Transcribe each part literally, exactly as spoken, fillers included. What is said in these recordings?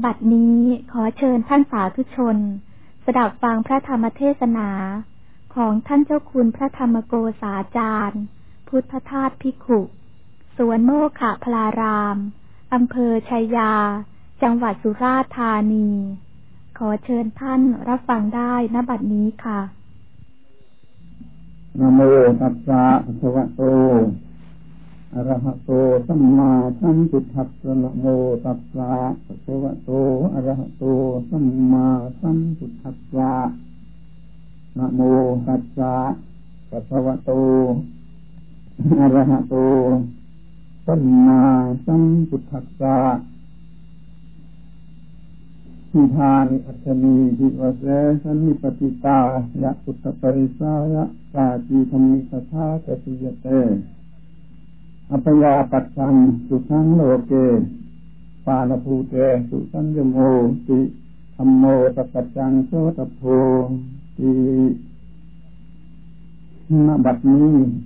บัดนี้ขอเชิญท่านสาธุชนสดับฟังพระธรรมเทศนาของท่านเจ้าคุณพระธรรมโกษาจารย์พุทธทาสภิกขุสวนโมฆะพลารามอำเภอชัยยาจังหวัดสุราษฎร์ธานีขอเชิญท่านรับฟังได้ณบัดนี้ค่ะนะโมตัสสะภะคะวะโตอะระหะโตสัมมาสัมพุทธัสสะนะโมตัสสะภะคะวะโตอะระหะโตสัมมาสัมพุทธัสสะนะโมตัสสะภะคะวะโตอะระหะโตสัมมาสัมพุทธัสสะทิฏานิอัตถนีทิวเสสันนิปติตายะพุทธปริสายะสาจีธรรมิสทาเกติยเตอัปยาปัสสังสุขังโลเกปาณภูเตสุสัญญโมติธัมโมตัปจังโสตโพติณบัดนี้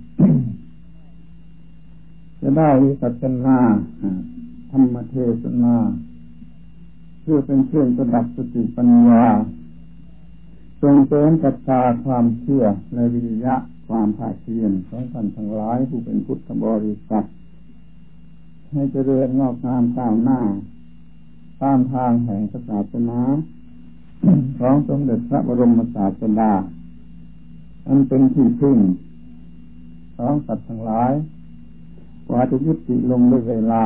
จะได้วิสัชนาธรรมเทศนาเพื่อเป็นเครื่องประดับสติปัญญาส่งเสริมศรัทธาความเชื่อและวิริยะความภาคเพียรของท่านทั้งหลายผู้เป็นพุทธบริษัทให้เจริญงอกงามก้าวหน้าตามทางแห่งศาสนาของสมเด็จพระบรมศาสดาอันเป็นที่พึ่งของสัตว์ทั้งหลายกว่าจะยุติลงด้วยเวลา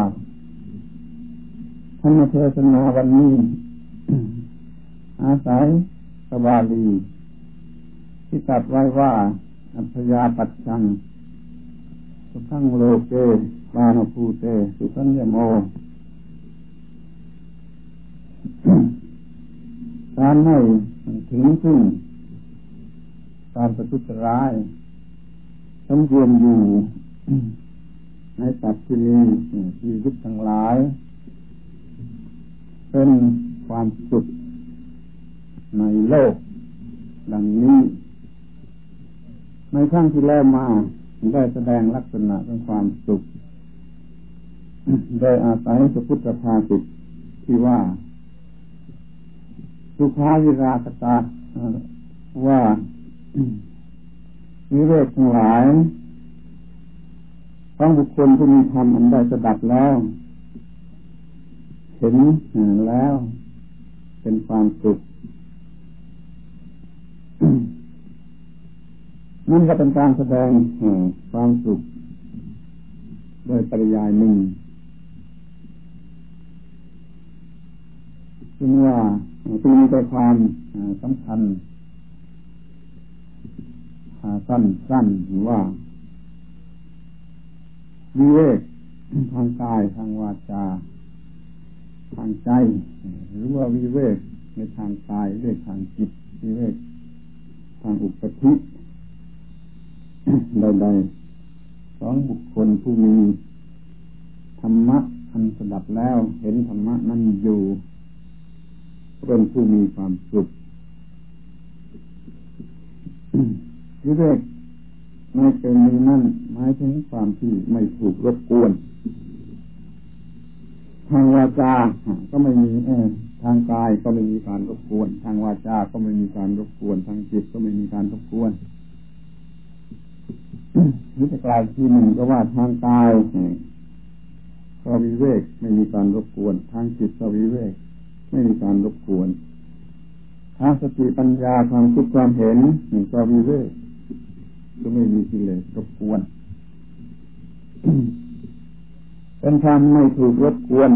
ธรรมเทศนาวันนี้อาศัยพระบาลีที่ตรัสไว้ว่าอัพยาปัสสังสุขังโลเกปาณภูเตสุสัญญโมการให้ถึงซึ่งการประทุษร้ายสมควรอยู่ในสัตว์ที่มีชีวิตทั้งหลายเป็นความสุขในโลกดังนี้ในครั้งที่แล้วมาได้แสดงลักษณะของความสุขโดยอาศัยพระพุทธภาษิตที่ว่าสุขาวิราคตาว่าวิเวกทั้งหลายของบุคคลผู้มีธรรมอันได้สดับแล้วเห็นแล้วเป็นความสุขนั่นก็เป็นการแสดงความสุขโดยปริยายหนึ่งซึ่งว่าซึ่งมีใจความสำคัญสั้นสั้นว่าวิเวกทางกายทางวาจาทางใจหรือว่าวิเวกในทางกายวิเวกทางจิตวิเวกทางอุปธิใดๆของบุคคลผู้มีธรรมะอันสดับแล้วเห็นธรรมะนั้นอยู่เป็นผู้มีความสุขวิเวกในเป็นนี้นั่นหมายถึงความที่ไม่ถูกรบกวนทางวาจาก็ไม่มีเออทางกายก็ไม่มีการรบกวนทางวาจาก็ไม่มีการรบกวนทางจิตก็ไม่มีการรบกวนนิจกลายที่หนึ่งก็ว่าทางกายก็วิเวกไม่มีการรบกวนทางจิตก็วิเวกไม่มีการรบกวนทางสติปัญญาความคิดความเห็นก็วิเวกก็ไม่มีกิเลสรบกวนเป็นธรรมไม่ถูกรบกวน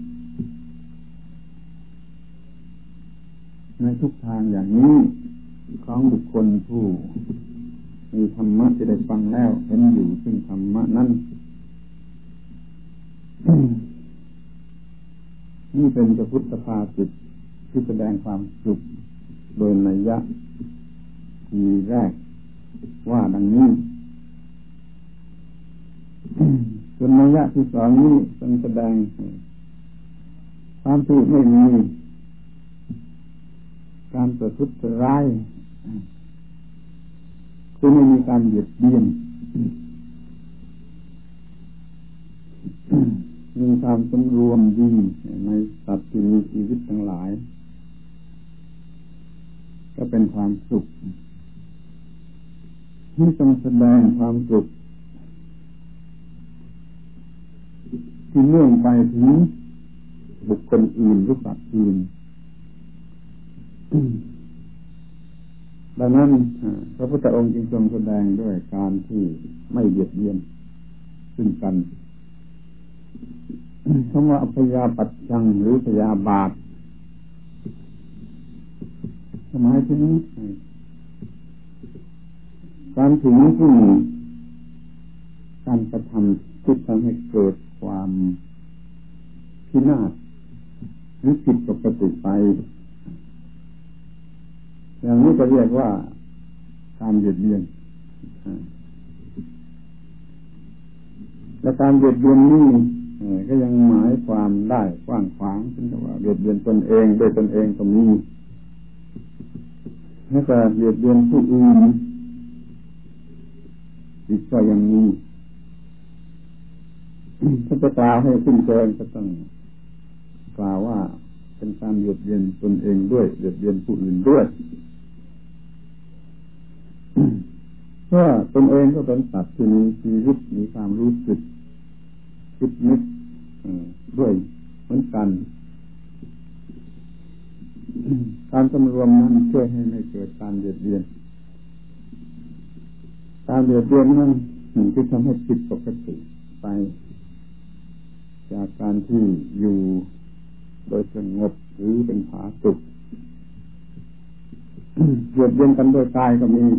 ในทุกทางอย่างนี้ของบุคคลผู้มีธรรมะจะได้ฟังแล้วเห็นอยู่ซึ่งธรรมะนั้นนี่เป็นพระพุทธภาษิตที่แสดงความสุขโดยนัยยะทีแรกว่าดังนี้ส่วนนัยยะที่สองนี้เป็นแสดงความที่ไม่มีการประทุษร้ายคือไม่มีการเบียดเบียนมีความสำรวมดีในสัตว์ที่มีชีวิตทั้งหลายก็เป็นความสุขที่ต้องแสดงความสุขที่เนื่องไปถึงบุคคลอื่นหรือสัตว์อื่นดังนั้นพระพุทธองค์จึงทรงแสดงด้วยการที่ไม่เบียดเบียนซึ่งกันคำว่าอัพยาปัจจังหรือพยาบาทหมายถึงการถึงที่การกระทำที่ทำให้เกิดความพินาศหรือผิดปกติไปอย่างนี้จะเรียกว่าการเบียดเบียนและการเบียดเบียนนี้ก็ยังหมายความได้กว้างขวางเช่นว่าเบียดเบียนตนเองโดยตนเองก็มีแล้วก็เบียดเบียนผู้อื่นอีกก็ยังมีถ้าจะกล่าวให้สิ้นเชิงก็ต้องกล่าวว่าเป็นการเบียดเบียนตนเองด้วยเบียดเบียนผู้อื่นด้วยเพราะตนเองก็เป็นสัตว์ที่มีชีวิตมีความรู้สึกคิดนึกด้วยเหมือนกันการสำรวมนั้นช่วยให้ไม่เกิดการเบียดเบียนการเบียดเบียนนั้นที่ทำให้ผิดปกติไปจากการที่อยู่โดยสงบหรือเป็นผาสุกเบียดเบียนกันโดยกายก็มี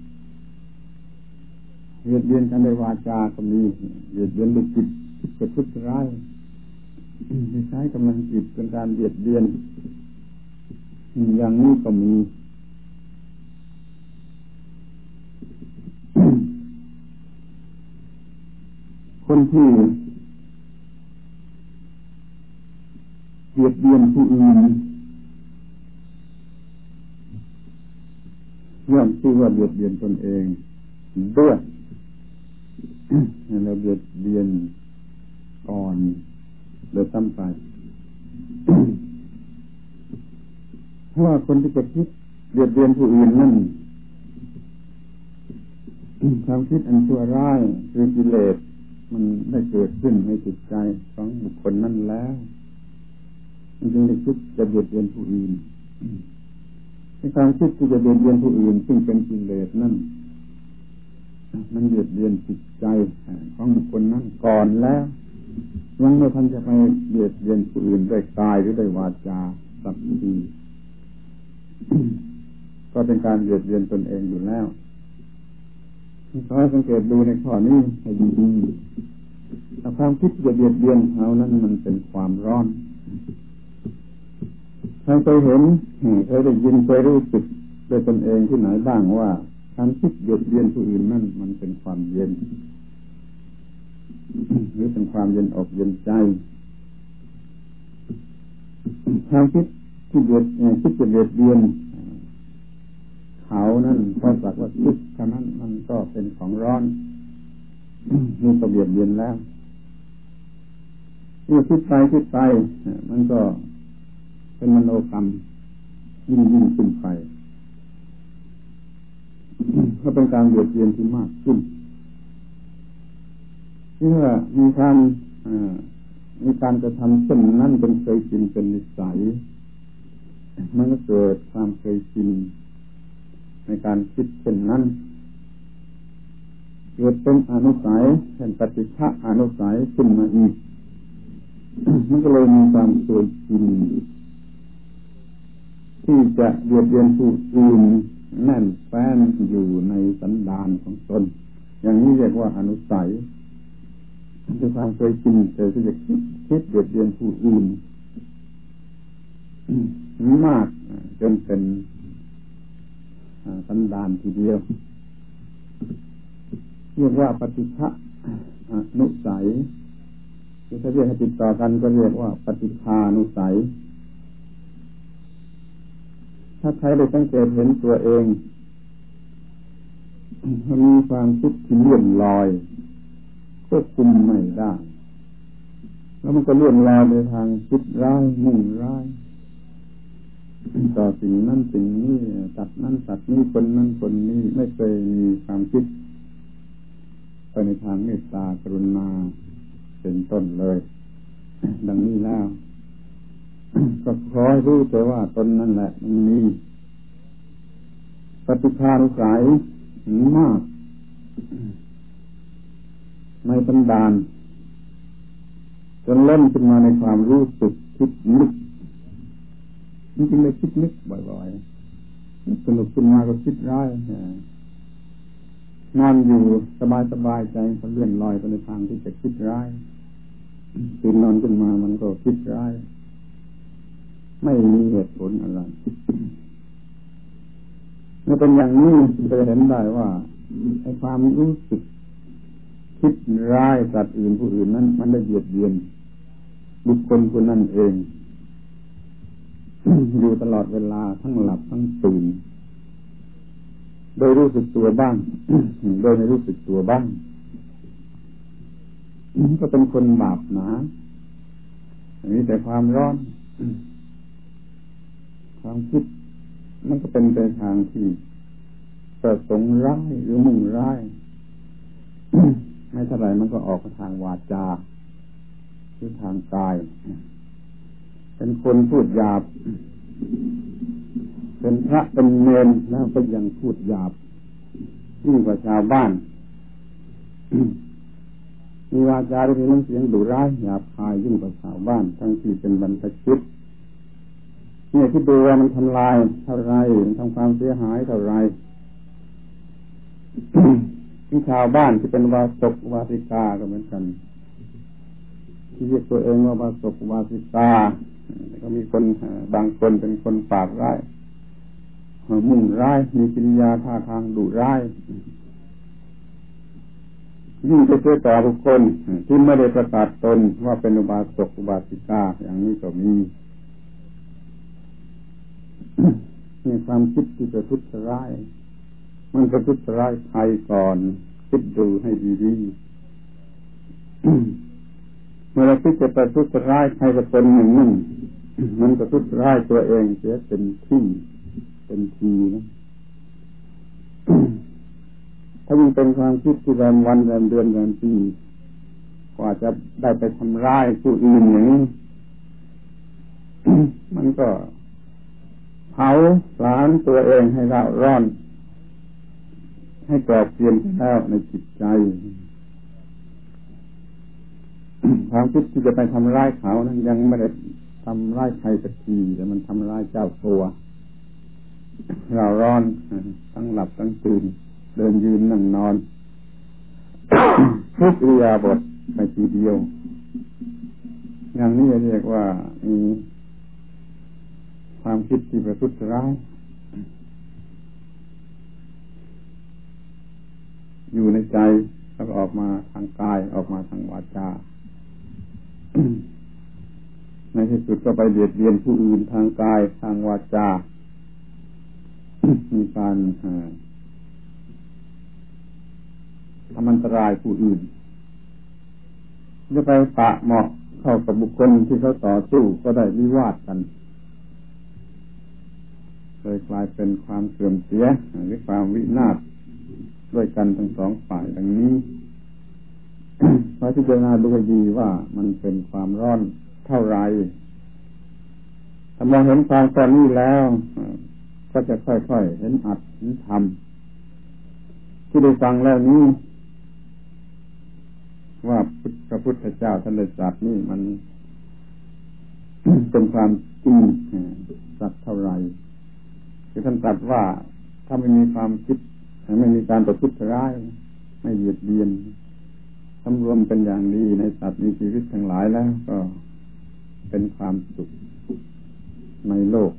เบียดเบียนกันโดยวาจาก็มีเบียดเบียนด้วยจิตประทุษร้ายที่ใช้กำลังจิตเป็นการเบียดเบียนอย่างนี้ก็มีคนที่เบียดเบียนผู้อื่นย่อมชื่อว่าเบียดเบียนตนเองด้วยเราเบียดเบียนก่อนโดยตั้งใจเพราะว่าคนที่จะคิดเบียดเบียนผู้อื่นนั่นความคิดอันชั่วร้ายคือกิเลสมันได้เกิดขึ้นในจิตใจของบุคคลนั่นแล้วมันจึงได้คิดจะเบียดเบียนผู้อื่นในความคิดที่จะเบียดเบียนผู้อื่นซึ่งเป็นกิเลสนั่นมันเบียดเบียนจิตใจของบุคคลนั้นก่อนแล้วยังไม่ทันจะไปเบียดเบียนผู้อื่นด้วยกายหรือด้วยวาจาสักทีก็เป็นการเบียดเบียนตนเองอยู่แล้วขอให้สังเกตดูในข้อนี้ให้ดีๆถ้าความคิดจะเบียดเบียนเขานั้นมันเป็นความร้อนใครเคยเห็นเคยได้ยินเคยรู้สึกด้วยตนเองที่ไหนบ้างว่าการคิดเบียดเบียนผู้อื่นนั่นมันเป็นความเย็นหรือเป็นความเย็นอกเย็นใจความคิดที่เบียดคิดจะเบียดเบียนเขานั่นพอสักว่าคิดเท่านั้นมันก็เป็นของร้อนนี่ก็เบียดเบียนแล้วนี่คิดไปคิดไปมันก็เป็นมโนกรรมยิ่งยิ่งขึ้นไปก็เป็นการเบียดเบียนที่มากขึ้นเมื่อมีการมีการกระทำเช่นนั้นเป็นเคยชินเป็นนิสัยมันก็เกิดความเคยชินในการคิดเช่นนั้นเกิดเป็นอนุสัยเป็นปฏิฆะอนุสัยขึ้นมาอีกมันก็เลยมีความเคยชินที่จะเบียดเบียนผู้อื่นแน่นแฟ้นอยู่ในสันดานของตนอย่างนี้เรียกว่าอนุสัยคือความเคยชินเคยที่จะคิดคิดเบียดเบียนผู้อื่นมากจนเป็นสันดานทีเดียวเรียกว่าปฏิฆะอนุสัยคือถ้าเรียกให้ติดต่อกันก็เรียกว่าปฏิฆานุสัยถ้าใครได้สังเกตเห็นตัวเองมีความคิดที่เลื่อนลอยควบคุมไม่ได้แล้วมันก็เลื่อนลอยไปทางคิดร้ายมุ่งร้ายต่อสิ่งนั้นสิ่งนี้ตัดนั้นตัดนี้คนนั้นคนนี้ไม่เคยมีความคิดไปในทางเมตตากรุณาเป็นต้นเลยดังนี้แล้วก็ขอให้รู้แต่ว่าตนนั่นแหละมันมีปฏิภาณสายมากในบันดาลจนเล่นขึ้นมาในความรู้สึกคิดนึกจริงๆเลยคิดนึกบ่อยๆสนุกขึ้นมาก็คิดร้ายนอนอยู่สบายๆใจก็เลื่อนลอยไปในทางที่จะคิดร้ายตื่นนอนขึ้นมามันก็คิดร้ายไม่มีเหตุผลอะไรเมื่อเป็นอย่างนี้จะเห็นได้ว่าไอ้ความรู้สึกคิดร้ายสัตว์อื่นผู้อื่นนั้นมันได้เบียดเบียนบุคคลคนนั้นเอง อยู่ตลอดเวลาทั้งหลับทั้งตื่นโดยรู้สึกตัวบ้าง โดยไม่รู้สึกตัวบ้างก็เป็นคนบาปหนามีแต่ความร้อนความคิดมันก็เป็นไปทางที่ประสงค์ร้ายหรือมุ่งร้าย ไม่เท่าไรมันก็ออกไปทางวาจาหรือทางกายเป็นคนพูดหยาบเป็นพระเป็นเณรแล้วก็ยังพูดหยาบยิ่งกว่าชาวบ้าน มีวาจาหรือมีน้ำเสียงดุร้ายหยาบคายยิ่งกว่าชาวบ้านทั้งที่เป็นบรรพชิตเนี่ยที่ดูว่ามันทำลายเท่าไรทำความเสียหายเท่าไร ที่ชาวบ้านที่เป็นวาสกวาสิกาก็เหมือนกันที่เรียกตัวเองว่าวาสกวาสิกาก็มีคนบางคนเป็นคนปากร้ายมุ่งร้ายมีกิริยาท่าทางดุร้ายยิ่งไปเชื่อต่อบุคคลที่ไม่ได้ประกาศตนว่าเป็นอุบาสกอุบาสิกาอย่างนี้ก็มีมีความคิดที่จะทุจร้ายมันจะทุจร้ายใครก่อนคิดดูให้ดีๆ เมื่อเราคิดจะไปทุจร้ายใครสักคนหนึ่งนั่นมันก็ทุจร้ายตัวเองเสียเป็นที่เป็นทีนะ ถ้ายิ่งเป็นความคิดที่แรมวันแรมเดือนแรมปีกว่าจะได้ไปทำร้ายผู้อื่นอย่างนี้ มันก็เผาผลาญตัวเองให้ร้าวร้อนให้กรอบเกลียนแล้วในจิตใจ ความคิดที่จะไปทำร้ายเขานั้นยังไม่ได้ทำร้ายใครสักทีแต่มันทำร้ายเจ้าตัวร้าวร้อนทั้งหลับทั้งตื่นเดินยืนนั่งนอน ทุกอิริยาบถไปทีเดียวอย่างนี้เรียกว่ามีความคิดที่ประทุษร้ายอยู่ในใจแล้วก็ออกมาทางกายออกมาทางวาจา ในที่สุดก็ไปเบียดเบียนผู้อื่นทางกายทางวาจา มีการทำอันตรายผู้อื่นจะไปปะเหมาะเข้ากับบุคคลที่เขาต่อสู้ก็ได้วิวาทกันเลยกลายเป็นความเสื่อมเสียหรือความวินาศด้วยกันทั้งสองฝ่ายดังนี้ เพราะที่เจนาดูให้ดีว่ามันเป็นความร้อนเท่าไรถ้ามองเห็นความตอนนี้แล้วก็จะค่อยๆเห็นอัดเห็นทำที่ได้ฟังแล้วนี้ว่าพระพุทธเจ้าท่านได้ตรัสนี่มัน เป็นความจริงสักเท่าไรคือท่านตรัสว่าถ้าไม่มีความคิดไม่มีการประพฤติร้ายไม่เบียดเบียนสำรวมเป็นอย่างดีในสัตว์มีชีวิตทั้งหลายแล้วก็เป็นความสุขในโลก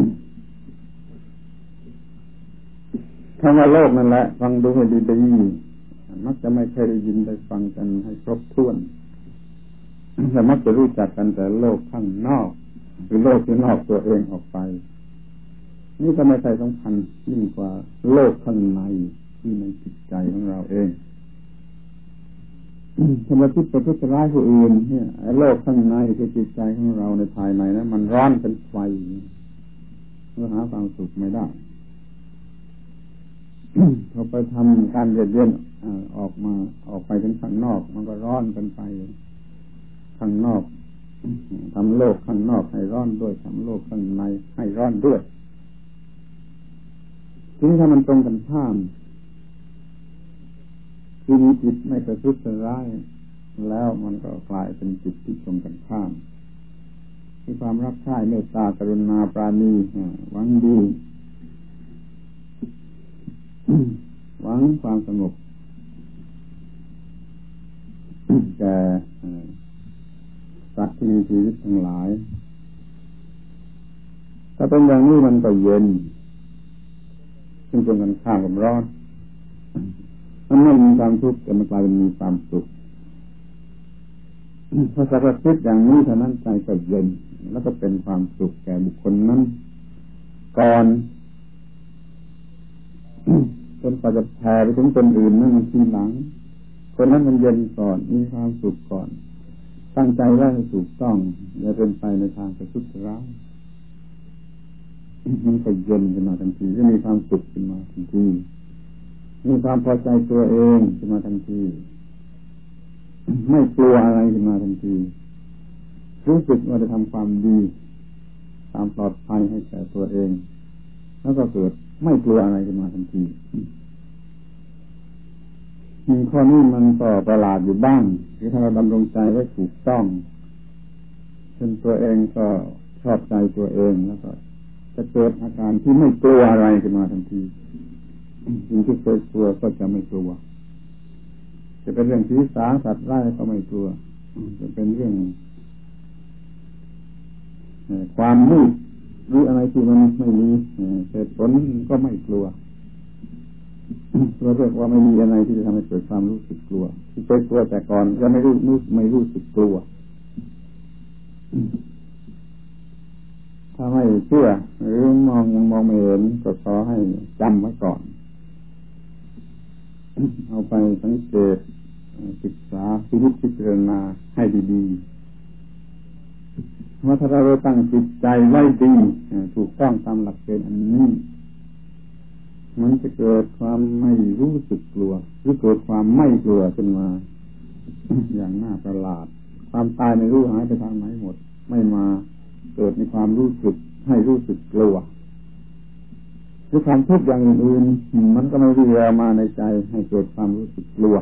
คำว่าโลกนั่นแหละฟังดูให้ดีๆมักจะไม่เคยได้ยินได้ฟังกันให้ครบถ้วนแต่มักจะรู้จักกันแต่โลกข้างนอกหรือโลกที่นอกตัวเองออกไปนี่ก็ไม่ใช่สำคัญยิ่งกว่าโลกข้างในที่ในจิตใจของเราเองธรรมชาติประทุษร้ายผู้อื่นเนี่ยโลกข้างในคือจิตใจของเราในภายในนะมันร้อนเป็นไฟเราหาความสุขไม่ได้เขาไปทำการเรียนเรียนออกมาออกไปถึงข้างนอกมันก็ร้อนกันไปข้างนอกทำโลกข้างนอกให้ร้อนด้วยทำโลกข้างในให้ร้อนด้วยทีนี้ถ้ามันตรงกันข้ามคือมีจิตไม่ประทุษร้ายแล้วมันก็กลายเป็นจิตที่ตรงกันข้ามมีความรักใคร่เมตตากรุณาปราณีหวังดีหวังความสงบแก่สัตว์ที่มีชีวิตทั้งหลายถ้าเป็นอย่างนี้มันก็เย็นซึ่งตรงกันข้ามกับร้อนมันไม่มีความทุกข์แต่มันกลายเป็นมีความสุขพอสักคิดอย่างนี้เท่านั้นใจก็เย็นแล้วก็เป็นความสุขแก่บุคคลนั้นก่อนจนกว่าจะแผ่ไปถึงคนอื่นนั่นมันทีหลังคนนั้นมันเย็นก่อนมีความสุขก่อนตั้งใจว่าให้ถูกต้องอย่าเป็นไปในทางประทุษร้ายมันก็เย็นขึ้นมาทันทีจะมีความสุขขึ้นมาทันทีมีความพอใจตัวเองขึ้นมาทันทีไม่กลัวอะไรขึ้นมาทันทีรู้สึกว่าจะทำความดีตามปลอดภัยให้แก่ตัวเองแล้วก็เกิดไม่กลัวอะไรขึ้นมาทันทีมีข้อนี้มันก็ประหลาดอยู่บ้างคือถ้าเราดำรงใจไว้ถูกต้องจนตัวเองก็ชอบใจตัวเองแล้วก็จะเกิดอาการที่ไม่กลัวอะไรขึ้นมาทันทีสิ่งที่เคยกลัวก็จะไม่กลัวจะเป็นเรื่องผีสางสัตว์ร้ายก็ไม่กลัวจะเป็นเรื่องความมืดหรืออะไรที่มันไม่มีเหตุผลก็ไม่กลัวเราเรียกว่าไม่มีอะไรที่จะทำให้เกิดความรู้สึกกลัวที่เคยกลัวแต่ก่อนก็ไม่รู้รู้ไม่รู้สึกกลัวถ้าไม่เชื่อหรือมองยังมองไม่เห็นก็ขอให้จำไว้ก่อนเอาไปสังเกตศึกษาพิจิตรพิจารณาให้ดีๆว่าถ้าเราตั้งจิตใจไว้ดีถูกต้องตามหลักเกณฑ์อันนี้มันจะเกิดความไม่รู้สึกกลัวหรือเกิดความไม่กลัวขึ้นมาอย่างน่าประหลาดความตายไม่รู้หายไปทางไหนหมดไม่มาเกิดในความรู้สึกให้รู้สึกกลัวหรือความทุกข์อย่างอื่นๆมันก็ไม่ได้แววมาในใจให้เกิดความรู้สึกกลัว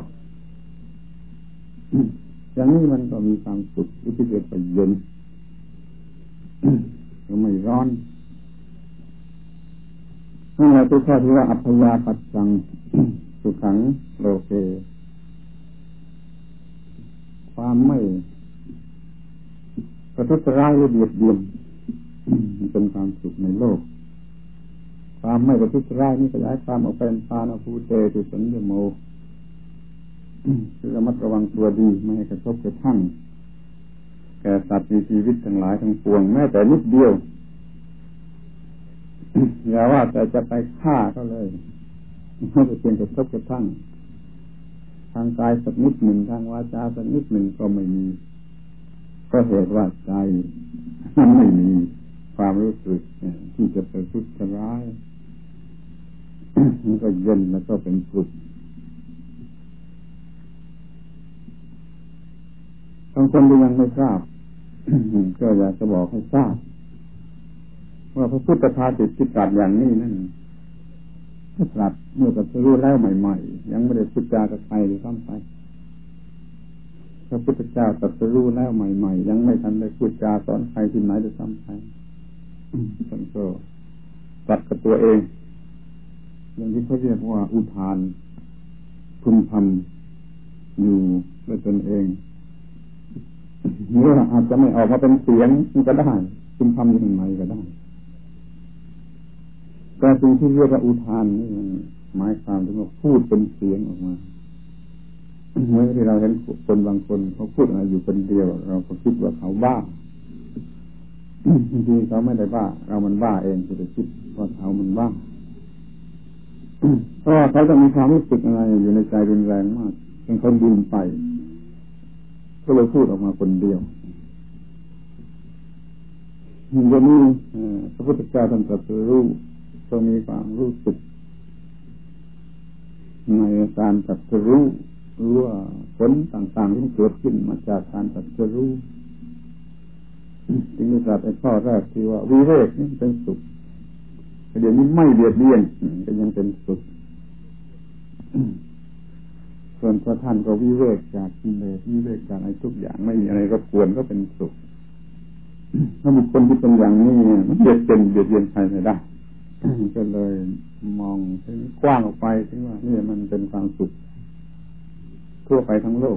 อย่างนี้มันก็มีความสุขที่เกิดไปเย็นก็ไม่ร้อนนั่นแหละคือข้อที่ว่าอัพยาปัสสังสุขังโลเกความไม่ประทุษร้ายหรือเบียดเบียนเป็นความสุขในโลกความไม่ประทุษร้ายนี่ขยายความออกเป็นปานาภูเตตุสัญญโมคือระมัดระวังตัวดีไม่ให้กระทบกระทั่งแก่สัตว์มีชีวิตทั้งหลายทั้งปวงแม้แต่นิดเดียวอย่าว่าแต่จะไปฆ่าเขาเลยไม่จะเพียงกระทบกระทั่งทางกายสักนิดหนึ่งทางวาจาสักนิดหนึ่งก็ไม่มีก็เหตุว่าใจมันไม่มีความรู้สึกที่จะประทุษร้ายมันก็เย็นแล้วก็เป็นสุขบางคนที่ยังไม่ทราบ ก็อยากจะบอกให้ทราบว่าพระพุทธภาษิตที่ตรัสอย่างนี้นั่นตรัสเมื่อกับรู้แล้วใหม่ๆยังไม่ได้พูดจากับใครเลยซ้ำไปพระพุทธเจ้าตรัสรู้แล้วใหม่ๆยังไม่ทันได้พูดจาสอนใครที่ไหนเลยซ้ำไปท่านก็ตรัสกับตัวเองอย่างที่เขาเรียกว่าอุทานพึมพำอยู่ด้วยตนเองหรืออาจจะไม่ออกมาเป็นเสียงมันก็ได้พึมพำอยู่ข้างในก็ได้แต่สิ่งที่เรียกว่าอุทานนี่มันหมายความถึงว่าพูดเป็นเสียงออกมาเมื่อที่เราเห็นคนบางคนเขาพูดอะไรอยู่คนเดียวเราก็คิดว่าเขาบ้าจริงๆเขาไม่ได้บ้าเรามันบ้าเองที่จะคิดว่าเขามันบ้าเพราะว่าเขาจะมีความรู้สึกอะไรอยู่ในใจรุนแรงมากเป็นคนดื่มไปก็เลยพูดออกมาคนเดียววันนี้พระพุทธเจ้าท่านตรัสรู้ก็มีความรู้สึกในการตรัสรู้รู้ว่าผลต่างๆที่เกิดขึ้นมาจากการตรัสรู้จึงได้ตรัสในข้อแรกที่ว่าวิเวกนี่เป็นสุขเดี๋ยวนี้ไม่เบียดเบียนก็ยังเป็นสุขส่วนพระท่านก็วิเวกจากกิเลสวิเวกจากอะไรทุกอย่างไม่มีอะไรรบกวนก็เป็นสุขถ้าบุคคลที่เป็นอย่างนี้มันเบียดเป็นเบียดเบียนใครไม่ได้ก็เลยมองถึงกว้างออกไปถึงว่านี่มันเป็นความสุขทั่วไปทั้งโลก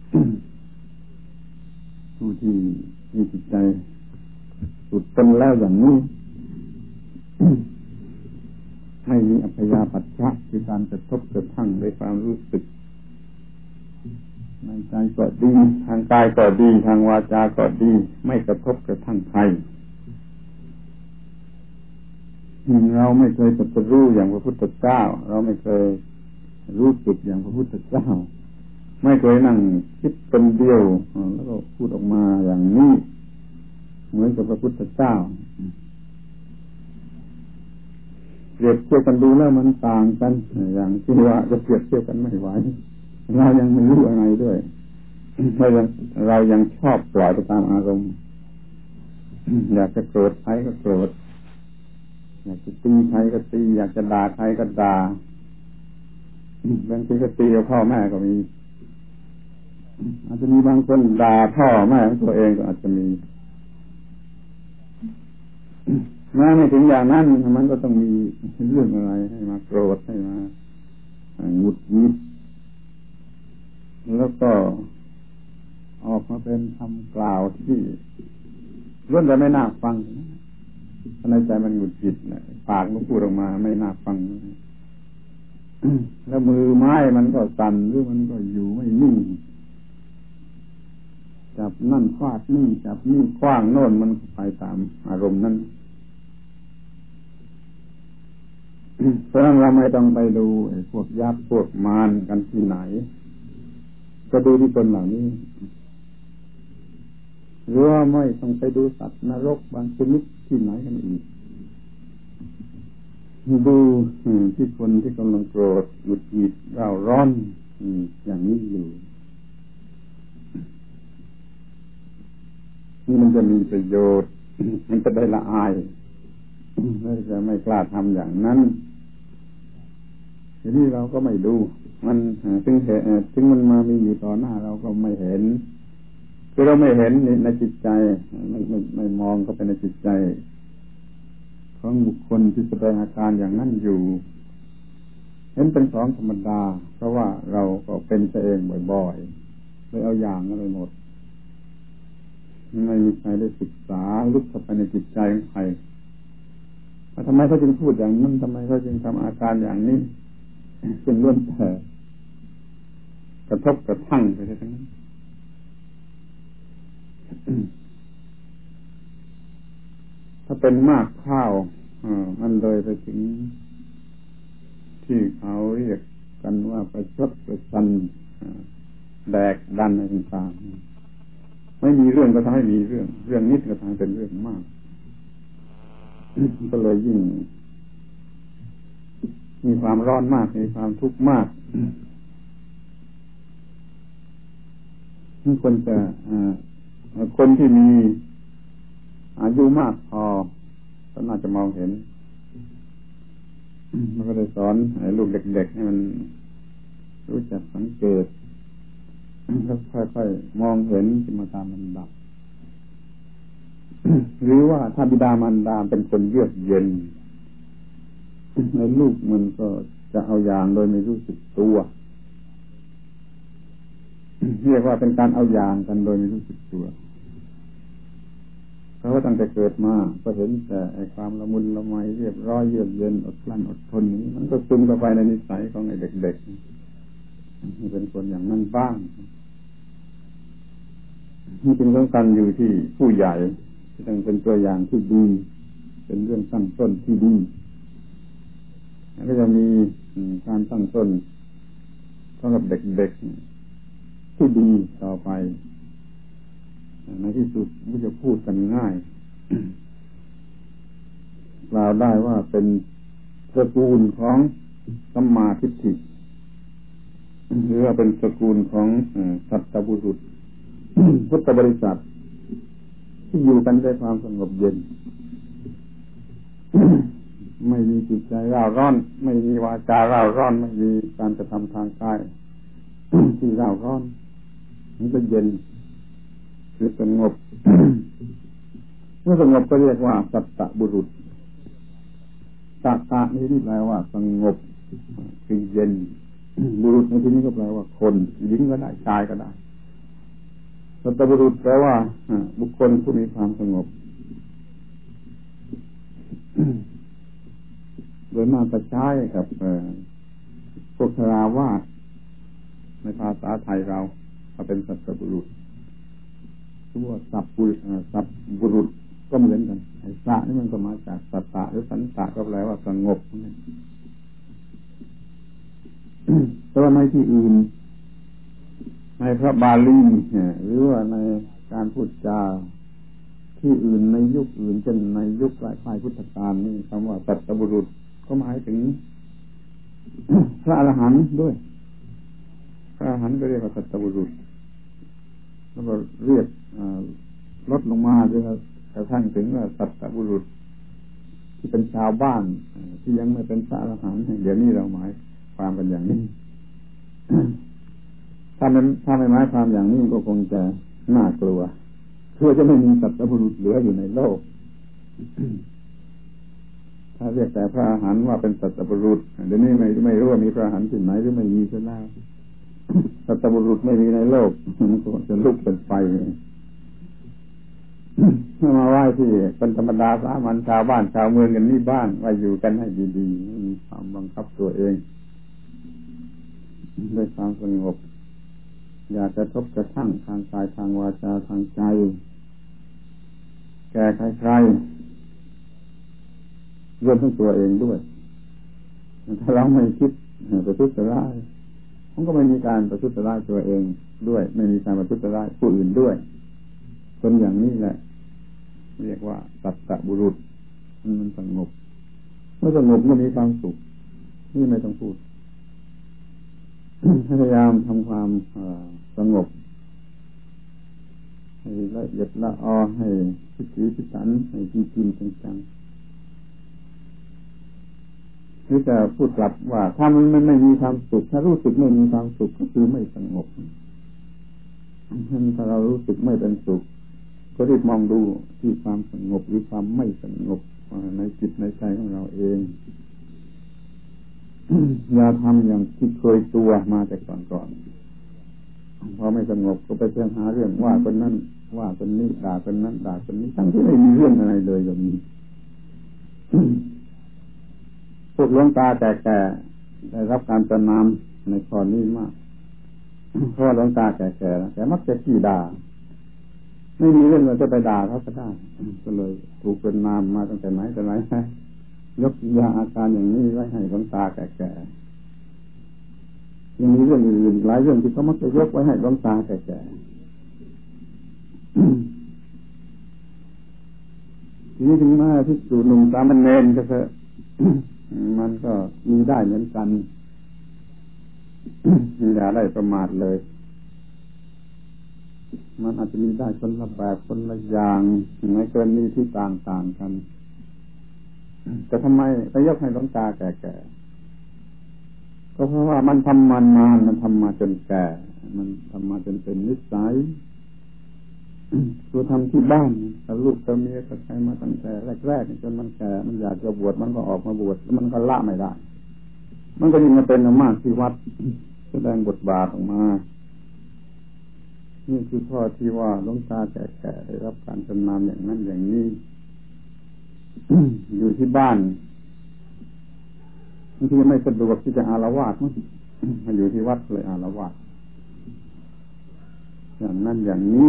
ผู้ที่มีจิตใจสุดตนแล้วอย่างนี้ไม่มีอัพยาปัจฉะคือการกระทบกระทั่งด้วยความรู้สึกในใจก็ดีทางกายก็ดีทางวาจาก็ดีไม่กระทบกระทั่งใครเราไม่เคยตรัสรู้อย่างพระพุทธเจ้าเราไม่เคยรู้สึกอย่างพระพุทธเจ้าไม่เคยนั่งคิดคนเดียวแล้วก็พูดออกมาอย่างนี้เหมือนกับพระพุทธเจ้าเปรียบเทียบกันดูแล้วมันต่างกันอย่างที่ว่าจะเปรียบเทียบกันไม่ไหวเรายังไม่รู้อะไรด้วยเรายังเรายังชอบปล่อยไปตามอารมณ์อยากจะโกรธใครก็โกรธอยากจะตีใครก็ตีอยากจะด่าใครก็ด่าบางทีก็ตีกับพ่อแม่ก็มีอาจจะมีบางคนด่าพ่อแม่ของตัวเองก็อาจจะมีแม้ไม่ถึงอย่างนั้นมันก็ต้องมีเรื่องอะไรให้มาโกรธให้มาหงุดหงิดแล้วก็ออกมาเป็นคำกล่าวที่ล้วนแต่ไม่น่าฟังในใจมันหงุดหงิดปากมันพูดออกมาไม่น่าฟังแล้วมือไม้มันก็สั่นหรือมันก็อยู่ไม่นิ่งจับนั่นฟาดนี่จับนี่คว้างโน่นมันไปตามอารมณ์นั้นเพราะฉะนั้นเราไม่ต้องไปดูไอ้พวกยักษ์พวกมารกันที่ไหนก็ดูที่คนเหล่านี้หรือว่าไม่ต้องไปดูสัตว์นรกบางชนิดที่ไหนกันอีกดูที่คนที่กำลังโกรธหงุดหงิดเร่าร้อนอย่างนี้อยู่นี่มันจะมีประโยชน์มันจะได้ละอายไม่จะไม่กล้าทำอย่างนั้นทีนี้เราก็ไม่ดูมันถึงเหตุถึงมันมามีอยู่ต่อหน้าเราก็ไม่เห็นคือเราไม่เห็นในจิตใจไม่ไม่ไม่มองเข้าไปในจิตใจของบุคคลที่แสดงอาการอย่างนั้นอยู่เห็นเป็นของธรรมดาเพราะว่าเราก็เป็นเองบ่อยๆเลยเอาอย่างนั้นไปหมดไม่มีใครได้ศึกษาลึกเข้าไปในจิตใจของใครว่าทำไมเขาจึงพูดอย่างนั้นทำไมเขาจึงทำอาการอย่างนี้เป็นล้วนแต่กระทบกระทั่งไปทั้งนั้นถ้าเป็นมากข้าวมันเลยไปถึงที่เขาเรียกกันว่าประชดประชันแดกดันอะไรต่างๆไม่มีเรื่องก็ทำให้มีเรื่องเรื่องนิดก็ทำให้เป็นเรื่องมากก็เลยยิ่งมีความร้อนมากมีความทุกข์มากนี่คนจะคนที่มีอายุมากพอก็น่าจะมองเห็นมันก็เลยสอนให้ลูกเด็กๆให้มันรู้จักสังเกตแล้วค่อยๆมองเห็นขึ้นมาตามลำดับหรือว่าถ้าบิดามารดาเป็นคนเยือกเย็นในลูกมันก็จะเอาอย่างโดยไม่รู้สึกตัวเรียกว่าเป็นการเอาอย่างกันโดยไม่รู้สึกตัวเพราะว่าตั้งแต่เกิดมาก็เห็นแต่ไอ้ความละมุนละไมเรียบร้อยเยือกเย็นอดกลั้นอดทนนี้มันก็ซึมเข้าไปในนิสัยของไอ้เด็กๆเป็นคนอย่างนั้นบ้างนี่เป็นสำคัญอยู่ที่ผู้ใหญ่ที่ต้องเป็นตัวอย่างที่ดีเป็นเรื่องตั้งต้นที่ดีแล้วก็จะมีการตั้งต้นสำหรับเด็กๆที่ดีต่อไปในที่สุดไม่จะพูดกันง่ายกล่าวได้ว่าเป็นตระกูลของสัมมาทิฏฐิหรือว่าเป็นตระกูลของสัตตบุรุษพุทธบริษัทที่อยู่กันด้วยความสงบเย็นไม่มีจิตใจร่าร้อนไม่มีวาจาร่าร้อนไม่มีการกระทำทางกายที่ร่าร้อนมันก็เย็นคือสงบเมื่อสงบก็เรียกว่าสัตตบุรุษสัตตะนี่ที่แปลว่าสงบคือเย็นบุรุษในที่นี้ก็แปลว่าคนหญิงก็ได้ชายก็ได้สัตตบุรุษแปลว่าบุคคลผู้มีความสงบโดยมากจะใช้กับพวกคฤหัสถ์ในภาษาไทยเราเขาเป็นสัตตบุรุษชื่อว่าสัพบุรุษสัพบุรุษก็เหมือนกันไอ้สะนี่มันก็มาจากสัตตะหรือสันตะก็แปลว่าสงบแต่ว่าในที่อื่นในพระบาลีหรือว่าในการพูดจาที่อื่นในยุคอื่นเช่นในยุคปลายปลายพุทธกาลนี่คำว่าสัตตบุรุษก็หมายถึงพระอรหันต์ด้วยพระอรหันต์ก็เรียกว่าสัตตบุรุษแล้วก็เรียกลดลงมาจนกระทั่งถึงว่าสัตตบุรุษที่เป็นชาวบ้านที่ยังไม่เป็นพระอรหันต์เดี๋ยวนี้เราหมายความกันอย่างนี้ถ้าไม่ถ้าไม่หมายความอย่างนี้ก็คงจะน่ากลัวเพื่อจะไม่มีสัตตบุรุษเหลืออยู่ในโลกถ้าเรียกแต่พระอรหันต์ว่าเป็นสัตตบุรุษเดี๋ยวนี้ไม่ไม่รู้ว่ามีพระอรหันต์ที่ไหนหรือไม่มีก็แล้วสัตตบุรุษไม่มีในโลกมันก็จะลุกเป็นไฟเมื่อมาไหว้ที่เป็นธรรมดาสามัญชาวบ้านชาวเมืองกันนี่บ้านว่าอยู่กันให้ดีๆไม่มีความบังคับตัวเองด้วยความสงบอย่ากระทบกระทั่งทางกายทางวาจาทางใจแก่ใครๆรวมทั้งตัวเองด้วยถ้าเราไม่คิดประทุษร้ายมันก็ไม่มีการประทุษร้ายตัวเองด้วยไม่มีการประทุษร้ายผู้อื่นด้วยคนอย่างนี้แหละเรียกว่าสัตตบุรุษมันสงบเมื่อสงบก็มีความสุขนี่ไม่ต้องพูดพยายามทำความสงบให้ละเอียดละออให้พิถีพิถันให้จริงจริงจังๆนี่จะพูดกลับว่าถ้ามันไม่มีความสุขถ้ารู้สึกไม่มีความสุขก็คือไม่สงบถ้าเรารู้สึกไม่เป็นสุขก็รีบมองดูที่ความสงบหรือความไม่สงบในจิตในใจของเราเองอย่าทำอย่างที่เคยตัวมาแต่ก่อนๆพอไม่สงบก็ไปเที่ยวหาเรื่องว่าคนนั้นว่าคนนี้ด่าคนนั้นด่าคนนี้ทั้งที่ไม่มีเรื่องอะไรเลยก็มีพวกหลวงตาแก่ๆได้รับการประณามในข้อนี้มากเพราะหลวงตาแก่ๆแต่มักจะขี้ด่าไม่มีเรื่องเราจะไปด่าเขาก็ได้ก็เลยถูกประณามมาตั้งแต่ไหนแต่ไรยกยาอาการอย่างนี้ไว้ให้หลวงตาแก่ๆยังมีเรื่องอื่นหลายเรื่องที่เขามักจะยกไว้ให้หลวงตาแก่ๆทีนี้ถึงมาที่สู่หนุ่มสามเณรก็เถอะมันก็มีได้เหมือนกันอย่าได้ประมาทเลยมันอาจจะมีได้คนละแบบคนละอย่างในกรณีที่ต่างๆกันแต่ทำไมไปยกให้หลวงตาแก่ๆก็เพราะว่ามันทำมานานมันทำมาจนแก่มันทำมาจนเป็นนิสัยตัวทำที่บ้านถ้าลูกตัวเมียก็ใช้มาตั้งแต่แรกๆจนมันแก่มันอยากจะบวชมันก็ออกมาบวชแล้วมันก็ละไม่ได้มันก็ยิ่งมาเป็นมากที่วัดแสดงบทบาทออกมานี่คือข้อที่ว่าหลวงตาแก่ๆได้รับการประณามอย่างนั้นอย่างนี้ อยู่ที่บ้านบางทีไม่สะดวกที่จะอาละวาดมั้งมาอยู่ที่วัดเลยอาละวาดอย่างนั้นอย่างนี้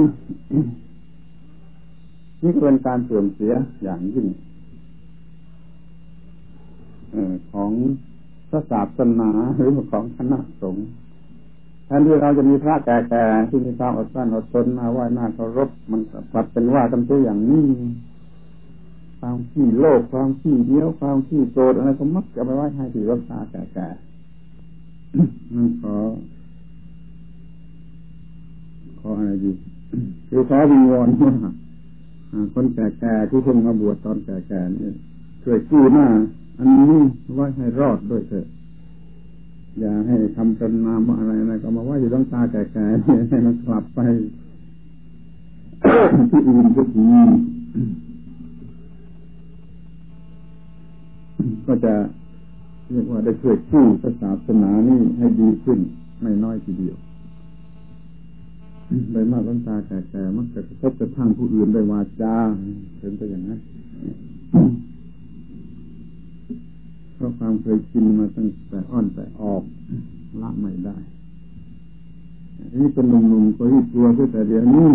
นี่ก็เป็นการเสื่อมเสียอย่างยิ่งของพระศาสนาหรือของคณะสงฆ์แทนที่เราจะมีพระแก่ๆที่มีความอดกลั้นอดทนมาไหว้หน้าเคารพมันกลับเป็นว่ากันตัวอย่างนี้ความขี้โลภความขี้เหี้ยวความขี้โกรธอะไรก็มักจะไปไหว้ให้ที่วัดตาแก่ๆนั่นขอขออะไรดีคือขอวิงวอนว่าคนแก่ๆที่เพิ่งมาบวชตอนแก่ๆนี่ช่วยกู้หน้าอันนี้ไว้ให้รอดด้วยเถอะอย่าให้ทำเป็นนามว่าอะไรอะไรก็มาว่าอยู่ต้องตาแก่ๆให้มันกลับไปที่อื่นก็ดีก็จะเรียกว่าได้ช่วยกู้ศาสนานี้ให้ดีขึ้นไม่น้อยทีเดียวโดยมากต้องตาแก่ๆมักจะกระทบกระทั่งผู้อื่นด้วยวาจาเป็นไปอย่างนั้นเพราะความเคยชินมาตั้งแต่อ่อนแต่ออกละไม่ได้นี่เป็นหนุ่มๆก็รีบกลัวแต่เดี๋ยวนี้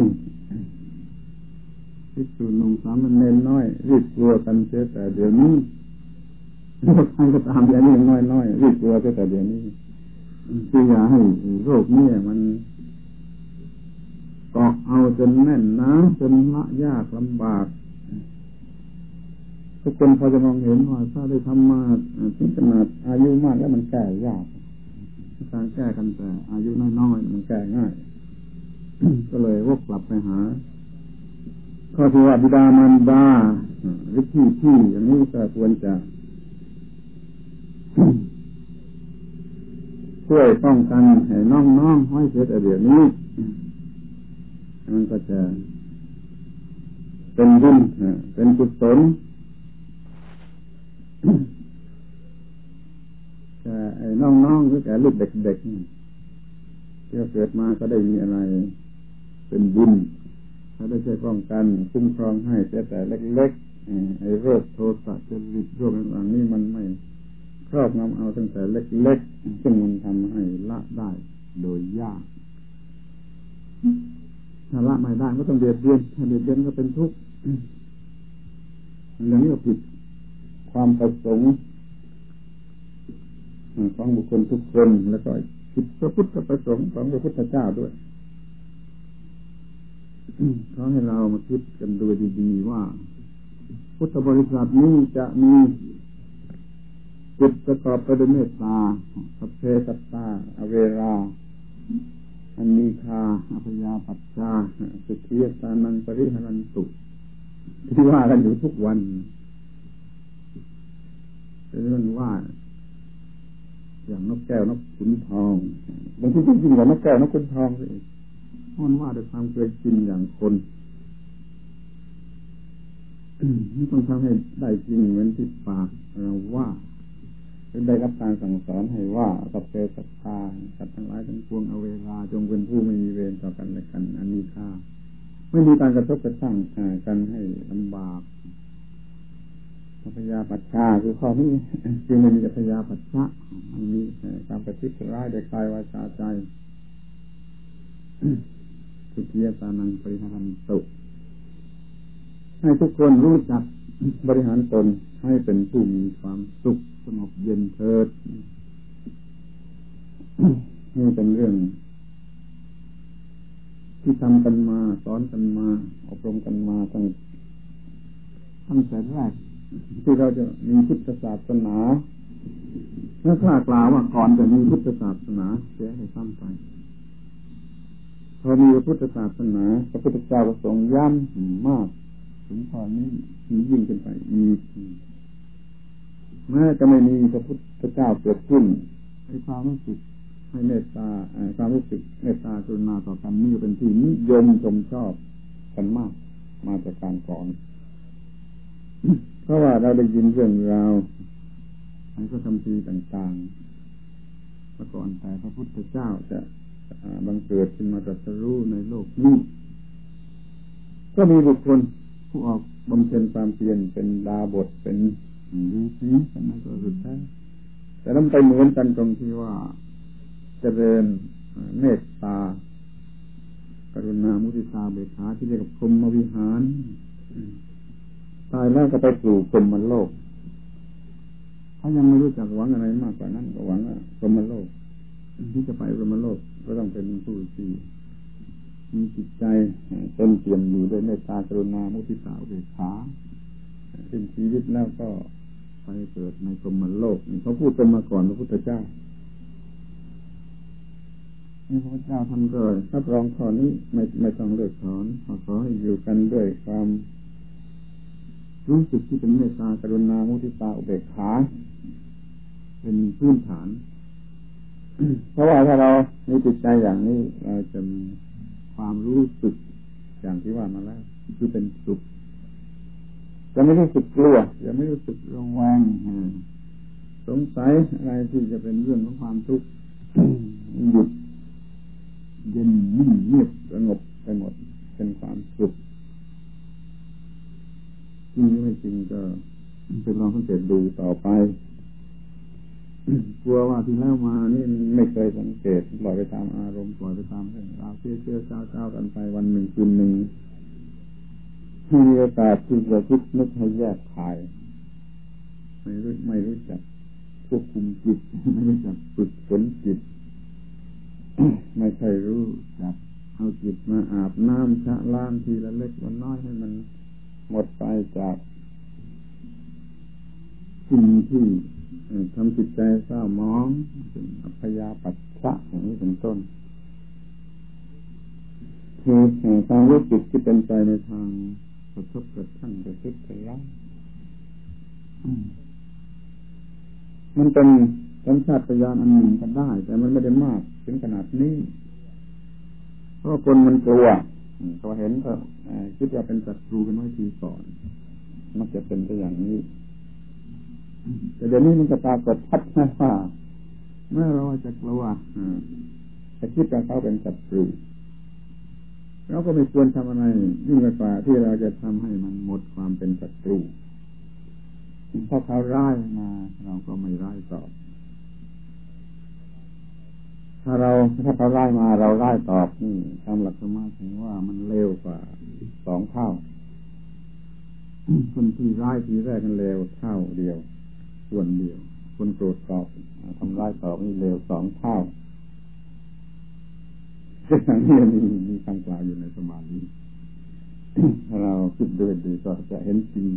ที่สุหนุ่มสามเณรน้อยรีบกลัวกันเสียแต่เดี๋ยวนี้โรคใครก็ตามอย่างนี้น้อยๆรีบกลัวเสียแต่เดี๋ยวนี้คืออย่าให้โรคนี้มันเกาะเอาจนแน่นนะจนละยากลำบากทุกคนพอจะมองเห็นว่าถ้าได้ทำมาถึงขนาดอายุมากแล้วมันแก้ยากการแก้กันแต่อายุน้อยๆมันแก้ง่าย ก็เลยวกกลับไปหาข้อที่ว่าบิดามารดาวิธีที่อย่างนี้ก็ควรจะช่วยป้องกันให้น้องๆห้อยเสียแต่เดี๋ยวนี้มันก็จะเป็นบุญเป็นกุศลแต่ไอ้น้องๆหรือแก่ลูกเด็กๆที่เกิดมาก็ได้มีอะไรเป็นบุญเขาได้ช่วยป้องกันคุ้มครองให้แต่เล็กๆไอ้โรคโทสะจริตโรคต่างๆนี่มันไม่ครอบงำเอาตั้งแต่เล็กๆซึ่งมันทำให้ละได้โดยยากถ้าละไม่ได้ก็ต้องเบียดเบียนถ้าเบียดเบียนก็เป็นทุกข์อย่างนี้ก็ผิดความประสงค์ของบุคคลทุกคนแล้วก็ผิดพระพุทธประสงค์ของพระพุทธเจ้าด้วยขอให้เรามาคิดกันดูดีๆว่าพุทธบริษัทนี้จะมีจิตประกอบไปด้วยเมตตาสัพเพสัตตาอเวราอันนีคาอภยาปัจจาสุขียตานังปริหารันตุที่ว่ากันอยู่ทุกวันเป็นเรื่องว่าอย่างนกแก้วนกขุนทองบางทีจริงๆกับนกแก้วนกขุนทองสิมันว่าด้วยความเคยชินอย่างคนนี่ต้องทำให้ได้จริงเหมือนที่ปากเราว่าได้รับการสั่งสอนให้ว่าสัพเพสัตตาสัตว์ทั้งหลายทั้งปวงอเวราจงเป็นผู้ไม่มีเวรต่อกันและกันอันนี้ค่าไม่มีการกระทบกระทั่งกันให้ลำบากอัพยาปัจจาคือข้อนี้คือไม่มีอัพยาปัจจาไม่มีการประพฤติร้ายโดยกายวาจาใจสุขียตานังปริหารันตุให้ทุกคนรู้จักบริหารตนให้เป็นผู้มีความสุขสงบเย็นเถิดนี่เป็นเรื่องที่ทำกันมาสอนกันมาอบรมกันมาตั้งตั้งแต่แรกที่เราจะมีพุทธศาสนาและกล้ากล่าวว่าก่อนจะมีพุทธศาสนาเสียให้ซ้ำไปพอมีพุทธศาสนาพระพุทธเจ้าประสงค์ย้ำมากถึงข้อนี้ยิ่งขึ้นไปอีกแม้จะไม่มีพระพุทธเจ้าเกิดขึ้นให้ความรู้สึกให้เมตตาความรู้สึกเมตตากรุณาต่อกันนี่เป็นที่นิยมชมชอบกันมากมาจากการก่อนเพราะว่าเราได้ยินเรื่องราวในพระคัมภีร์ต่างๆมาก่อนแต่พระพุทธเจ้าจะบังเกิดขึ้นมาตรัสรู้ในโลกนี้ก็มีบุคคลผู้ออกบำเพ็ญความเพียรเป็นดาบทเป็นฤาษีเป็นนักสุดแท้แต่นั้นไปเหมือนกันตรงที่ว่าเจริญเมตตากรุณามุทิตาเบกขาที่เรียกว่าพรหมวิหารตายแล้วก็ไปสู่พรหมโลกเขายังไม่รู้จักหวังอะไรมากกว่านั้นก็หวังว่าพรหมโลกที่จะไปพรหมโลกก็ต้องเป็นผู้ที่มีจิตใจเต็มเปี่ยมอยู่ด้วยเมตตากรุณามุทิตาอุเบกขาสิ้นชีวิตแล้วก็ไปเกิดในพรหมโลกนี่เขาพูดกันมาก่อนพระพุทธเจ้านี่พระพุทธเจ้าท่านก็รับรองข้อนี้ไม่ไม่ต้องเลิกถอนขอให้อยู่กันด้วยความรู้สึกที่เป็นเมตตากรุณามุทิตาอุเบกขาเป็นพื้นฐานเพราะว่าถ้าเรามีจิตใจอย่างนี้เราจะมีความรู้สึกอย่างที่ว่ามาแล้วคือเป็นสุขจะไม่รู้สึกกลัวจะไม่รู้สึกระแวงสงสัยอะไรที่จะเป็นเรื่องของความทุกข์หยุดเย็นนิ่งเงียบสงบไปหมดเป็นความสุขจริงหรือไม่จริงก็เป็นลองสังเกตดูต่อไปกลัวว่าที่แล้วมานี่ไม่เคยสังเกตปล่อยไปตามอารมณ์ปล่อยไปตามเรื่องราวเชื่อเชื่อเช้าเช้ากันไปวันหนึ่งคืนหนึ่งมีโอกาสที่จะคิดนึกให้แยกขายไม่รู้ไม่รู้จักควบคุมจิตไม่รู้จักฝึกฝนจิตไม่เคยรู้จักเอาจิตมาอาบน้ำชะล้างทีละเล็กละน้อยให้มันหมดไปจากสิ่งที่ทำจิตใจเศร้าหมองเป็นอัพยาปัสสะอย่างนี้เป็นต้นคือความรู้สึกที่เป็นไปในทางกระทบกระทั่งกระทบกระทั่งมันเป็นสัญชาตญาณอันหนึ่งก็ได้แต่มันไม่ได้มากถึงขนาดนี้เพราะคนมันกลัวพอเห็นก็คิดว่าเป็นศัตรูกันไว้ทีก่อนมักจะเป็นไปอย่างนี้แต่เดี๋ยวนี้มันจะปรากฏชัดนะว่าเมื่อเราจะกลัวจะคิดว่าเขาเป็นศัตรูเราก็ไม่ควรทำอะไรยิ่งกว่าที่เราจะทำให้มันหมดความเป็นศัตรูพอเขาร้ายมาเราก็ไม่ร้ายตอบถ้าเราถ้าเขาร้ายมาเราร้ายตอบนี่ตามหลักธรรมะถือว่ามันเร็วกว่าสองเท่าคนที่ร้ายทีแรกกันเร็วเท่าเดียวส่วนเดียวคนโกรธตอบทำร้ายตอบนี่เร็วสองเท่าอย่างนี้มีมีคำกล่าวอยู่ในสมาธิถ้าเราคิดด้วยดีก็จะเห็นจริง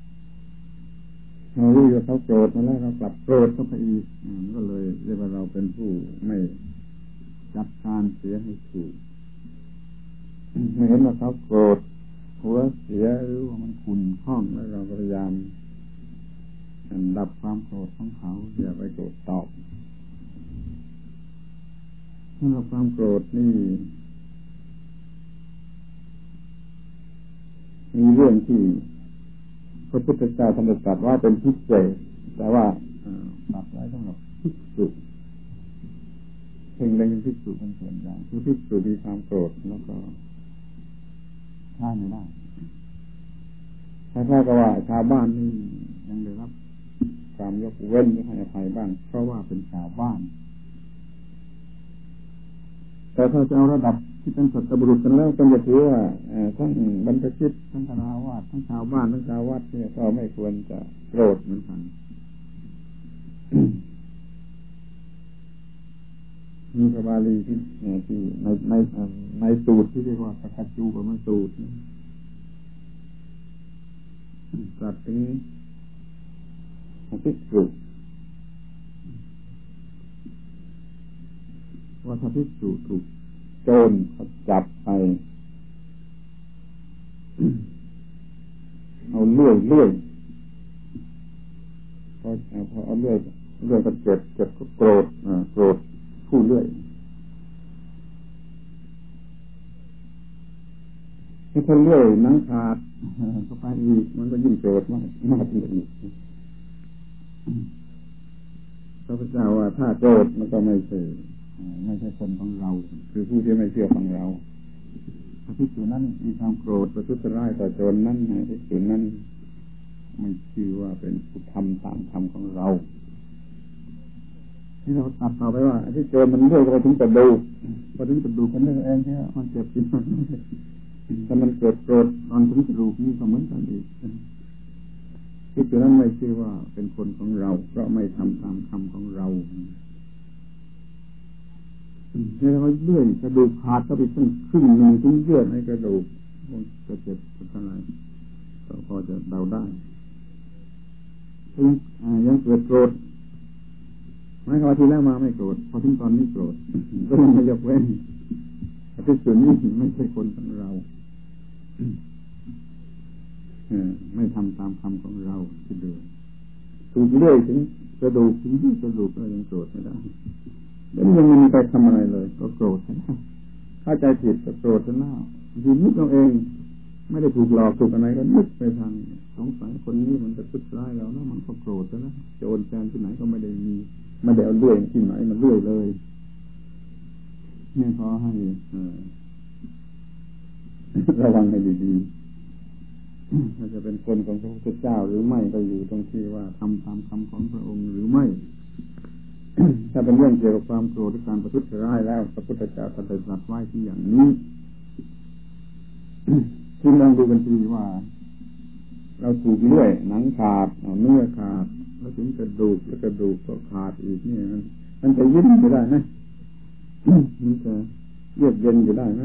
เรารู้ว่าเขาโกรธมาแล้วเรากลับโกรธเข้าไปอีกก็เลยเรียกว่าเราเป็นผู้ไม่จัดการเสียให้ถูกไม่เห็นว่าเขาโกรธหัวเสียหรือว่ามันขุ่นข้องแล้วเราพยายามดับความโกรธของเขาอย่าไปโกรธตอบถ้าเราความโกรธนี่มีเรื่องที่พระพุทธเจ้าท่านตรัสว่าเป็นพิเศษแต่ว่าตรัสไว้สำหรับภิกษุเพ่งเล็งภิกษุเป็นส่วนใหญ่คือภิกษุมีความโกรธแล้วก็ท่าไม่ได้ถ้าถ้าก็ว่าชาวบ้านนี่ยังได้รับความยกเว้นให้อภัยบ้างเพราะว่าเป็นชาวบ้านแต่ถ้าจะเอาระดับที่เป็นสัตบุรุษกันแล้วต้องจะถือว่าทั้งบรรพชิตทั้งคฤหัสถ์ทั้งชาวบ้านทั้งชาววัดเนี่ยก็ไม่ควรจะโกรธเหมือนกันมีพระบาลีที่ที่ในในในสูตรที่เรียกว่าสักกัจจูปมสูตรตรัสถึงภิกษุว่าถ้าภิกษุถูกโจรเขาจับไปเอาเลื่อยเลื่อยพอพอเอาเลื่อยเลื่อยก็เจ็บเจ็บก็โกรธโกรธผู้เลื่อยที่เขาเลื่อยหนังขาดก็ไปอีกมันก็ยิ่งโกรธมากมากขึ้นอีกพระพุทธเจ้าว่าถ้าโกรธมันก็ไม่ใช่ไม่ใช่คนของเราคือผู้ที่ไม่เชื่อฟังเราถ้าภิกษุนั้นมีความโกรธประทุษร้ายต่อโจรนั้นภิกษุนั้นไม่ชื่อว่าเป็นผู้ทำตามธรรมของเราที่เราตัดต่อไปว่าที่โจรมันเลื่อยไปถึงกระดูกพอถึงกระดูกมันเลื่อยเองแค่มันเจ็บจริงแต่มันเกิดโกรธตอนถึงกระดูกนี่ก็เหมือนกันอีกภิกษุนั้นไม่ชื่อว่าเป็นคนของเราเพราะไม่ทำตามคำของเราเนี่ยเขาเลื่อยกระดูกขาดก็ไปตั้งครึ่งหนึ่งถึงเยื่อในกระดูกมันจะเจ็บขนาดไหนก็พอจะเดาได้ยังยังเกิดโกรธไม่พอทีแล้วมาไม่โกรธพอถึงตอนนี้โกรธก็ยังไม่ยกเว้นแต่ที่สุดนี้ไม่ใช่คนของเราไม่ทำตามคำของเราที่เดิมถูกเลื่อยถึงกระดูกถึงที่กระดูกก็ยังโกรธไม่ได้แล้วยังไม่มีใครทำอะไรเลยก็โกรธนะเข้าใจผิดก็โกรธซะแล้วทีนึกเอาเองไม่ได้ถูกหลอกถูกอะไรก็นึกไปทางสงสัยคนนี้มันจะทุกข์ร้ายเราแล้วมันก็โกรธซะนะโจรแจนที่ไหนก็ไม่ได้มีไม่ได้เอาเลื่อยที่ไหนมันเลื่อยเลยเนี่ยขอให้ระวังให้ดีๆถ้าจะเป็นคนของพระพุทธเจ้าหรือไม่ก็อยู่ตรงที่ว่าทำตามคำของพระองค์หรือไม่ ถ้าเป็นเรื่องเกี่ยวกับความโกรธหรือการประทุษร้ายแล้วพระพุทธเจ้าตรัสไว้ที่อย่างนี้ ที่ลองดูกันทีว่าเราถูกเลื่อยหนังขาดเอาเนื้อขาดแล้วถึงกระดูกแล้วกระดูกก็ขาดอีกนี่มันมันจะยิ้มอยู่ได้ไหม มันจะเยือกเย็นอยู่ได้ไหม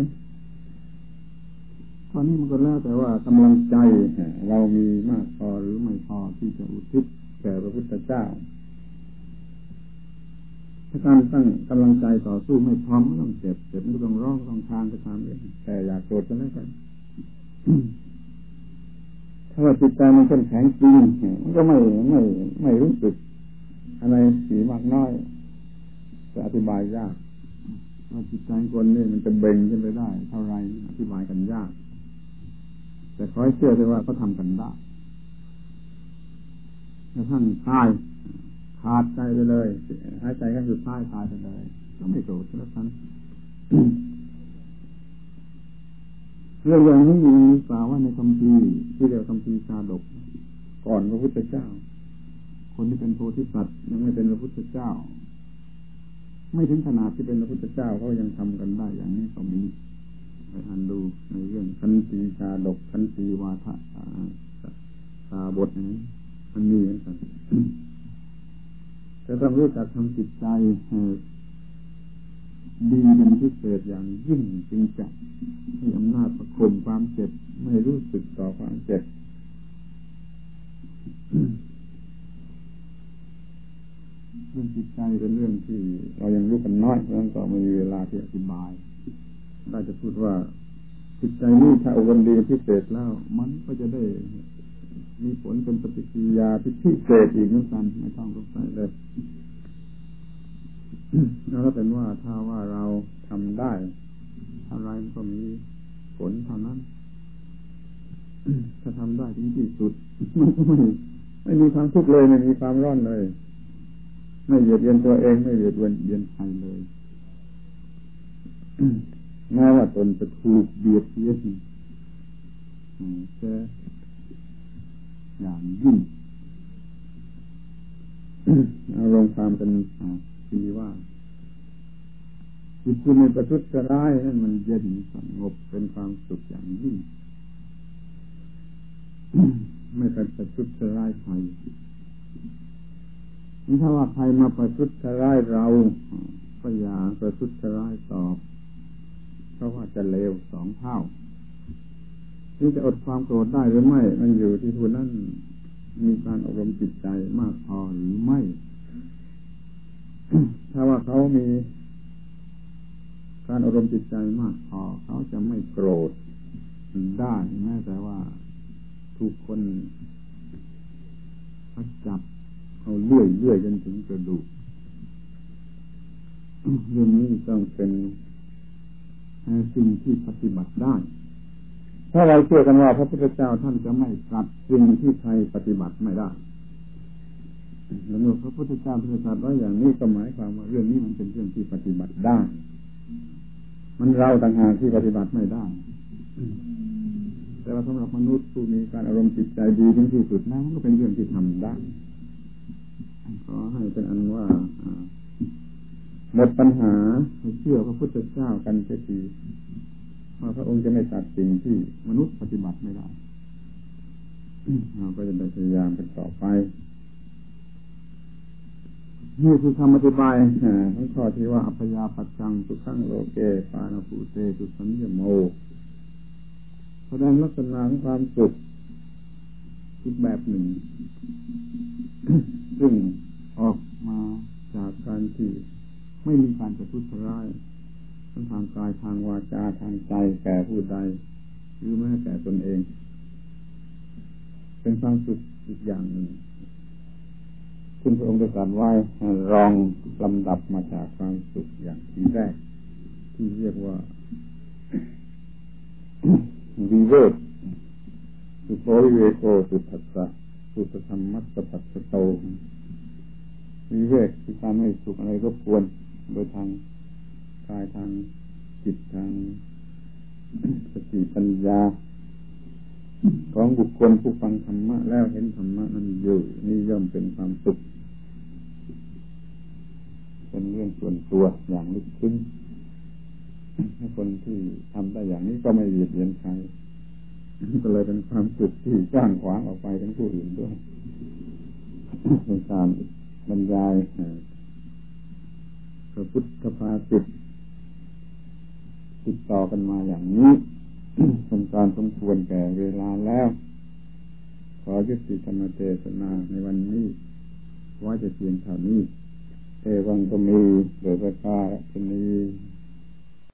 ตอนนี้มันก็แล้วแต่ว่ากำลังใจเรามีมากพอหรือไม่พอที่จะอุทิศแก่พระพุทธเจ้าถ้าการตั้งกำลังใจต่อสู้ไม่พร้อมก็ต้องเจ็บเจ็บก็ต้องร้องต้องทางก็ตามเองแต่อย่าโกรธกันแล้วกันถ้าว่าจิตใจมันเข้มแข็งจริงมันก็ไม่ไม่ไม่รู้สึกอะไรสีมากน้อยจะอธิบายยากว่าจิตใจคนนี่มันจะเบ่งขึ้นไปได้เท่าไรอธิบายกันยากแต่ขอให้เชื่อเลยว่าเขาทำกันได้กระทั่งตายขาดใจไปเลยหายใจก็คือตายตายไปเลยก็ไม่โกรธแล้วท่านเรื่องอย่างนี้มีกล่าวว่าในคัมภีร์ที่เรียกคัมภีร์ชาดกก่อนพระพุทธเจ้าคนที่เป็นโพธิสัตว์ยังไม่เป็นพระพุทธเจ้าไม่ถึงขนาดที่เป็นพระพุทธเจ้าเขายังทำกันได้อย่างนี้ก็มีไปอ่านดูในเรื่องคัมภีร์ชาดกคัมภีร์วาทะชาบทนี้มันมีเหมือนกันจะต้องรู้จักทำจิตใจดีเป็นพิเศษอย่างยิ่งจึงจะให้อำนาจประคุมความเจ็บไม่รู้สึกต่อความเจ็บเรื่องจิตใจเป็นเรื่องที่เรายังรู้กันน้อยเพราะฉะนั้นก็ไม่มีเวลาที่อธิบายได้จะพูดว่าจิตใจนี้ถ้าอบรมดีพิเศษแล้วมันก็จะได้มีผลเป็นปฏิกิริยาที่พิเศษอีกเหมือนกันไม่ต้องสงสัยเลยแล้วเป็นว่าถ้าว่าเราทำได้อะไรมันก็มีผลเท่านั้นถ้าทำได้ถึงที่สุดมันก็ไม่ไม่มีความทุกข์เลยไม่มีความร้อนเลยไม่เบียดเบียนตัวเองไม่เบียดเบียนเบียนใครเลยแม้ว่าตนจะถูกเบียดเบียนแค่อย่างยิ่งเอาลงความเป็นทีว่าจิตที่ไม่ประทุษร้ายนั่นมันเย็นสงบเป็นความสุขอย่างยิ่งไม่เป็นประทุษร้ายใครนี่ถ้าว่าใครมาประทุษร้ายเราก็อย่าประทุษร้ายตอบเพราะว่าจะเลวสองเท่าที่จะอดความโกรธได้หรือไม่มันอยู่ที่ผู้นั้นมีการอบรมจิตใจมากพอหรือไม่ ถ้าว่าเขามีการอบรมจิตใจมากพอเขาจะไม่โกรธได้แม้แต่ว่าทุกคนเขาจับเอาเลื่อยเลื่อยจนถึงกระดูก เรื่องนี้ต้องเป็นสิ่งที่ปฏิบัติได้ถ้าเราเชื่อกันว่าพระพุทธเจ้าท่านจะไม่ตรัสสิ่งที่ใครปฏิบัติไม่ได้แล้วเมื่อพระพุทธเจ้าตรัสไว้อย่างนี้ก็หมายความว่าเรื่องนี้มันเป็นเรื่องที่ปฏิบัติได้มันเราต่างหากที่ปฏิบัติไม่ได้แต่ว่าสำหรับมนุษย์ผู้มีการอารมณ์จิตใจดีถึงที่สุดนั้นก็เป็นเรื่องที่ทำได้ขอให้เป็นอันว่าหมดปัญหาให้เชื่อพระพุทธเจ้ากันเสียทีว่าพระองค์จะไม่ตัดสิ่งที่มนุษย์ปฏิบัติไม่ได้เราก็จะพยายามกันต่อไปนี่คือคำอธิบายของข้อที่ว่าอัพยาปัจจังทุกขังโลเกปานาภูเตสุสัญญโมแสดงลักษณะของความสุขอีกแบบหนึ่ง ซึ่งออกมาจากการที่ไม่มีการประทุษร้ายทั้งทางกายทางวาจาทางใจแก่ผู้ใดหรือแม้แต่ตนเองเป็นความสุขอีกอย่างหนึ่งคุณพระองค์ได้ตรัสไว้รองลำดับมาจากความสุขอย่างที่แรกที่เรียกว่า วิเวกสุโขวิเวโกสุทัสสะสุตธรรมัสสะปัสสโตวิเวกคือการไม่สุขอะไรรบกวนโดยทางกายทางจิตทางสติปัญญาของบุคคลผู้ฟังธรรมะแล้วเห็นธรรมะนั้นอยู่นี่ย่อมเป็นความสุขเป็นเรื่องส่วนตัวอย่างลึกซึ้งให้คนที่ทำได้อย่างนี้ก็ไม่เบียดเบียนใครก็เลยเป็นความสุขที่กว้างขวางออกไปถึงผู้อื่นด้วยเป็นการบรรยายพระพุทธภาษิตติดต่อกันมาอย่างนี้ เป็นการสมควรแก่เวลาแล้วขอยุติธรรมเทศนาในวันนี้ไว้จะเพียงเท่านี้เอวังก็มีโดยประการฉนี้